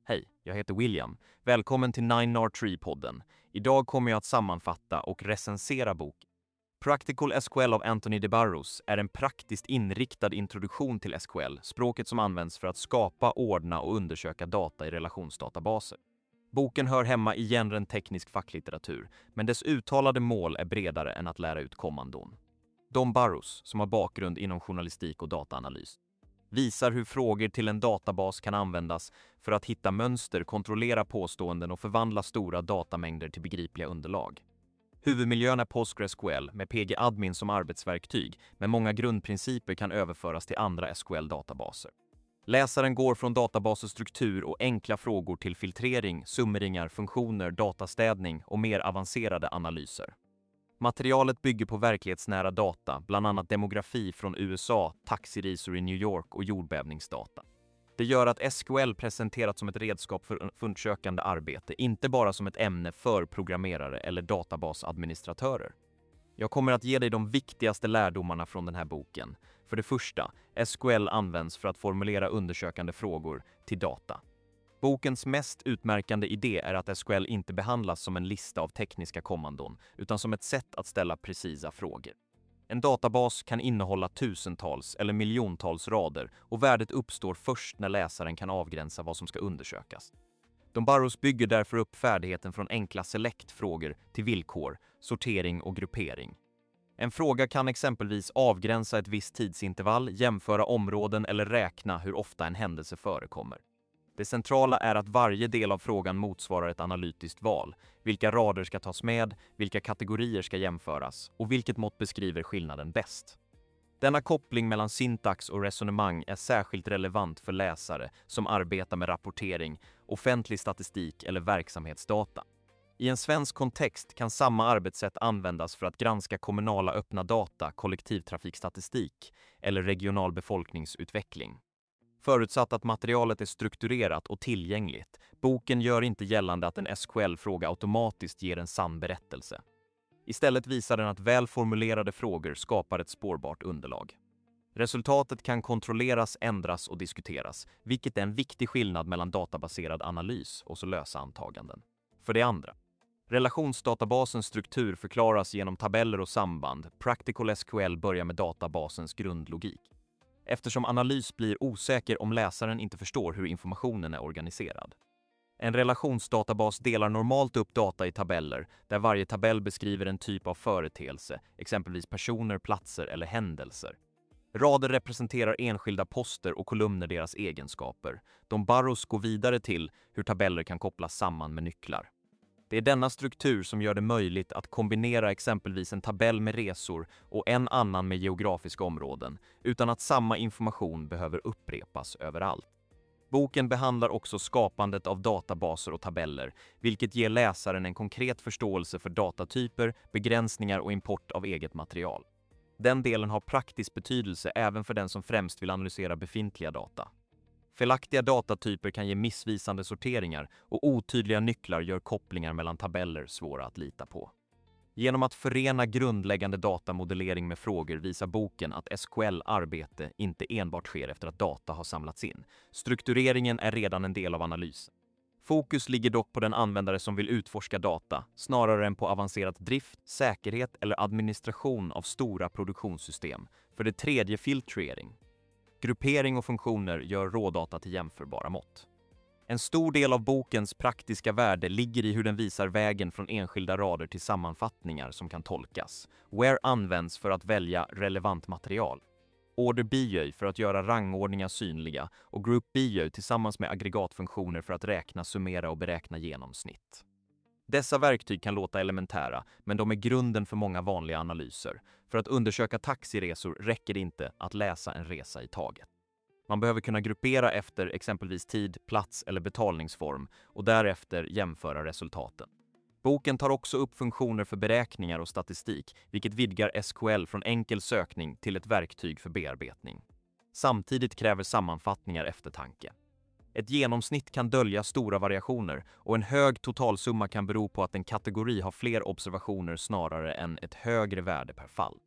Hej, jag heter William. Välkommen till 9R3-podden. Idag kommer jag att sammanfatta och recensera boken. Practical SQL av Anthony de Barros är en praktiskt inriktad introduktion till SQL, språket som används för att skapa, ordna och undersöka data i relationsdatabaser. Boken hör hemma i genren teknisk facklitteratur, men dess uttalade mål är bredare än att lära ut kommandon. Don Barros, som har bakgrund inom journalistik och dataanalys, visar hur frågor till en databas kan användas för att hitta mönster, kontrollera påståenden och förvandla stora datamängder till begripliga underlag. Huvudmiljön är PostgreSQL med PG-admin som arbetsverktyg, men många grundprinciper kan överföras till andra SQL-databaser. Läsaren går från databasers struktur och enkla frågor till filtrering, summeringar, funktioner, datastädning och mer avancerade analyser. Materialet bygger på verklighetsnära data, bland annat demografi från USA, taxiresor i New York och jordbävningsdata. Det gör att SQL presenterats som ett redskap för fundsökande arbete, inte bara som ett ämne för programmerare eller databasadministratörer. Jag kommer att ge dig de viktigaste lärdomarna från den här boken. För det första, SQL används för att formulera undersökande frågor till data. Bokens mest utmärkande idé är att SQL inte behandlas som en lista av tekniska kommandon, utan som ett sätt att ställa precisa frågor. En databas kan innehålla tusentals eller miljontals rader och värdet uppstår först när läsaren kan avgränsa vad som ska undersökas. Don Barros bygger därför upp färdigheten från enkla select-frågor till villkor, sortering och gruppering. En fråga kan exempelvis avgränsa ett visst tidsintervall, jämföra områden eller räkna hur ofta en händelse förekommer. Det centrala är att varje del av frågan motsvarar ett analytiskt val. Vilka rader ska tas med, vilka kategorier ska jämföras och vilket mått beskriver skillnaden bäst. Denna koppling mellan syntax och resonemang är särskilt relevant för läsare som arbetar med rapportering, offentlig statistik eller verksamhetsdata. I en svensk kontext kan samma arbetssätt användas för att granska kommunala öppna data, kollektivtrafikstatistik eller regional befolkningsutveckling. Förutsatt att materialet är strukturerat och tillgängligt, boken gör inte gällande att en SQL-fråga automatiskt ger en sann berättelse. Istället visar den att välformulerade frågor skapar ett spårbart underlag. Resultatet kan kontrolleras, ändras och diskuteras, vilket är en viktig skillnad mellan databaserad analys och så lösa antaganden. För det andra, relationsdatabasens struktur förklaras genom tabeller och samband. Practical SQL börjar med databasens grundlogik. Eftersom analys blir osäker om läsaren inte förstår hur informationen är organiserad. En relationsdatabas delar normalt upp data i tabeller, där varje tabell beskriver en typ av företeelse, exempelvis personer, platser eller händelser. Rader representerar enskilda poster och kolumner deras egenskaper. Don Barros går vidare till hur tabeller kan kopplas samman med nycklar. Det är denna struktur som gör det möjligt att kombinera exempelvis en tabell med resor och en annan med geografiska områden, utan att samma information behöver upprepas överallt. Boken behandlar också skapandet av databaser och tabeller, vilket ger läsaren en konkret förståelse för datatyper, begränsningar och import av eget material. Den delen har praktisk betydelse även för den som främst vill analysera befintliga data. Felaktiga datatyper kan ge missvisande sorteringar och otydliga nycklar gör kopplingar mellan tabeller svåra att lita på. Genom att förena grundläggande datamodellering med frågor visar boken att SQL-arbete inte enbart sker efter att data har samlats in. Struktureringen är redan en del av analysen. Fokus ligger dock på den användare som vill utforska data, snarare än på avancerad drift, säkerhet eller administration av stora produktionssystem. För det tredje, filtrering. Gruppering och funktioner gör rådata till jämförbara mått. En stor del av bokens praktiska värde ligger i hur den visar vägen från enskilda rader till sammanfattningar som kan tolkas. Where används för att välja relevant material. Order BI för att göra rangordningar synliga och Group BI tillsammans med aggregatfunktioner för att räkna, summera och beräkna genomsnitt. Dessa verktyg kan låta elementära, men de är grunden för många vanliga analyser. För att undersöka taxiresor räcker det inte att läsa en resa i taget. Man behöver kunna gruppera efter exempelvis tid, plats eller betalningsform och därefter jämföra resultaten. Boken tar också upp funktioner för beräkningar och statistik, vilket vidgar SQL från enkel sökning till ett verktyg för bearbetning. Samtidigt kräver sammanfattningar eftertanke. Ett genomsnitt kan dölja stora variationer och en hög totalsumma kan bero på att en kategori har fler observationer snarare än ett högre värde per fall.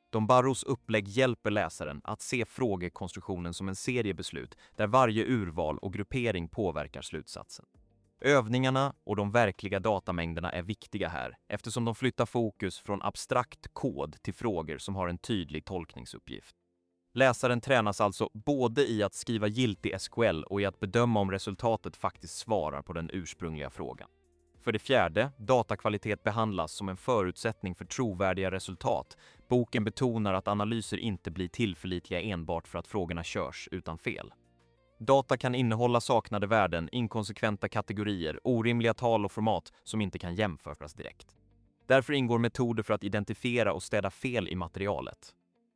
Don Barros upplägg hjälper läsaren att se frågekonstruktionen som en serie beslut där varje urval och gruppering påverkar slutsatsen. Övningarna och de verkliga datamängderna är viktiga här eftersom de flyttar fokus från abstrakt kod till frågor som har en tydlig tolkningsuppgift. Läsaren tränas alltså både i att skriva giltig SQL och i att bedöma om resultatet faktiskt svarar på den ursprungliga frågan. För det fjärde, datakvalitet behandlas som en förutsättning för trovärdiga resultat. Boken betonar att analyser inte blir tillförlitliga enbart för att frågorna körs utan fel. Data kan innehålla saknade värden, inkonsekventa kategorier, orimliga tal och format som inte kan jämföras direkt. Därför ingår metoder för att identifiera och städa fel i materialet.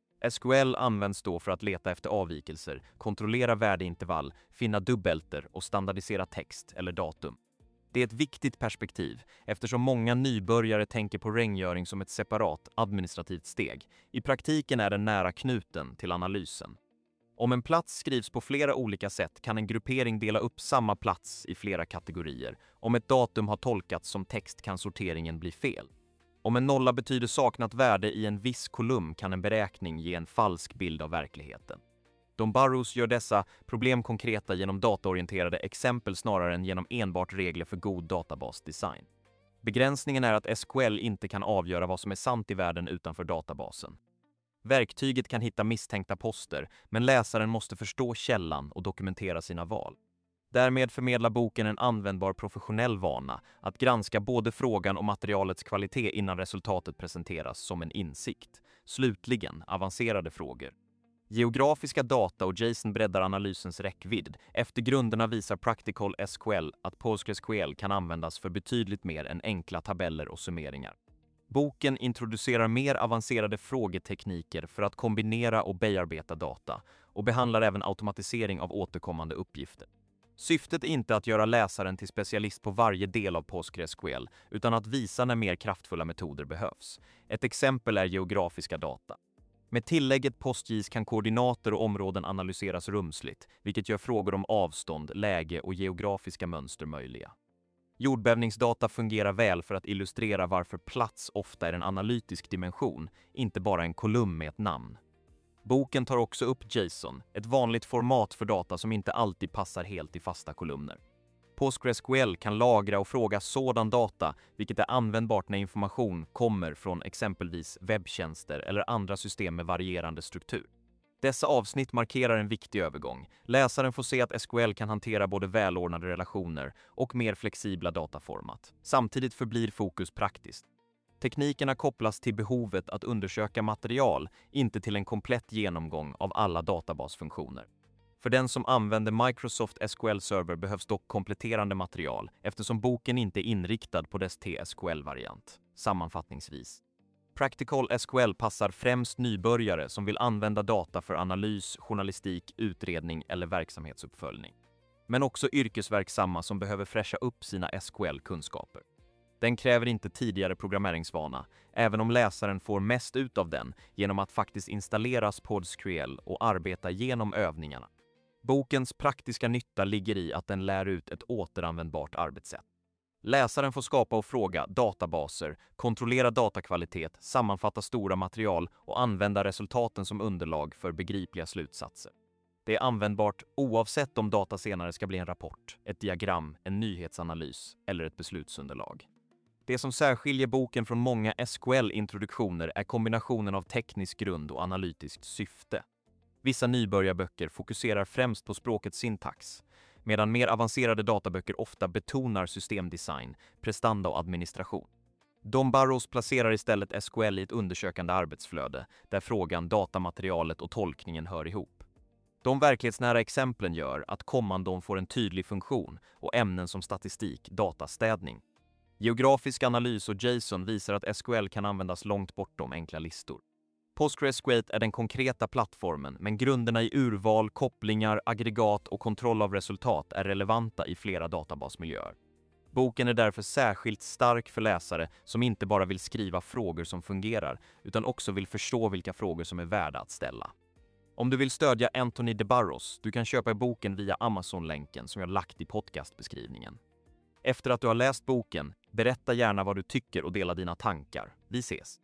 SQL används då för att leta efter avvikelser, kontrollera värdeintervall, finna dubbelter och standardisera text eller datum. Det är ett viktigt perspektiv eftersom många nybörjare tänker på rengöring som ett separat administrativt steg. I praktiken är den nära knuten till analysen. Om en plats skrivs på flera olika sätt kan en gruppering dela upp samma plats i flera kategorier. Om ett datum har tolkats som text kan sorteringen bli fel. Om en nolla betyder saknat värde i en viss kolumn kan en beräkning ge en falsk bild av verkligheten. Don Barros gör dessa problem konkreta genom dataorienterade exempel snarare än genom enbart regler för god databasdesign. Begränsningen är att SQL inte kan avgöra vad som är sant i världen utanför databasen. Verktyget kan hitta misstänkta poster, men läsaren måste förstå källan och dokumentera sina val. Därmed förmedlar boken en användbar professionell vana att granska både frågan och materialets kvalitet innan resultatet presenteras som en insikt. Slutligen, avancerade frågor. Geografiska data och JSON breddar analysens räckvidd. Efter grunderna visar Practical SQL att PostgreSQL kan användas för betydligt mer än enkla tabeller och summeringar. Boken introducerar mer avancerade frågetekniker för att kombinera och bearbeta data och behandlar även automatisering av återkommande uppgifter. Syftet är inte att göra läsaren till specialist på varje del av PostgreSQL utan att visa när mer kraftfulla metoder behövs. Ett exempel är geografiska data. Med tillägget PostGIS kan koordinater och områden analyseras rumsligt, vilket gör frågor om avstånd, läge och geografiska mönster möjliga. Jordbävningsdata fungerar väl för att illustrera varför plats ofta är en analytisk dimension, inte bara en kolumn med ett namn. Boken tar också upp JSON, ett vanligt format för data som inte alltid passar helt i fasta kolumner. PostgreSQL kan lagra och fråga sådan data, vilket är användbart när information kommer från exempelvis webbtjänster eller andra system med varierande struktur. Dessa avsnitt markerar en viktig övergång. Läsaren får se att SQL kan hantera både välordnade relationer och mer flexibla dataformat. Samtidigt förblir fokus praktiskt. Teknikerna kopplas till behovet att undersöka material, inte till en komplett genomgång av alla databasfunktioner. För den som använder Microsoft SQL Server behövs dock kompletterande material eftersom boken inte är inriktad på dess TSQL-variant. Sammanfattningsvis. Practical SQL passar främst nybörjare som vill använda data för analys, journalistik, utredning eller verksamhetsuppföljning. Men också yrkesverksamma som behöver fräscha upp sina SQL-kunskaper. Den kräver inte tidigare programmeringsvana, även om läsaren får mest ut av den genom att faktiskt installera PostgreSQL och arbeta genom övningarna. Bokens praktiska nytta ligger i att den lär ut ett återanvändbart arbetssätt. Läsaren får skapa och fråga databaser, kontrollera datakvalitet, sammanfatta stora material och använda resultaten som underlag för begripliga slutsatser. Det är användbart oavsett om data senare ska bli en rapport, ett diagram, en nyhetsanalys eller ett beslutsunderlag. Det som särskiljer boken från många SQL-introduktioner är kombinationen av teknisk grund och analytiskt syfte. Vissa nybörjarböcker fokuserar främst på språkets syntax, medan mer avancerade databöcker ofta betonar systemdesign, prestanda och administration. Don Barros placerar istället SQL i ett undersökande arbetsflöde, där frågan, datamaterialet och tolkningen hör ihop. De verklighetsnära exemplen gör att kommandon får en tydlig funktion och ämnen som statistik, datastädning. Geografisk analys och JSON visar att SQL kan användas långt bortom enkla listor. PostgreSQL är den konkreta plattformen, men grunderna i urval, kopplingar, aggregat och kontroll av resultat är relevanta i flera databasmiljöer. Boken är därför särskilt stark för läsare som inte bara vill skriva frågor som fungerar, utan också vill förstå vilka frågor som är värda att ställa. Om du vill stödja Anthony de Barros, du kan köpa boken via Amazon-länken som jag lagt i podcastbeskrivningen. Efter att du har läst boken, berätta gärna vad du tycker och dela dina tankar. Vi ses!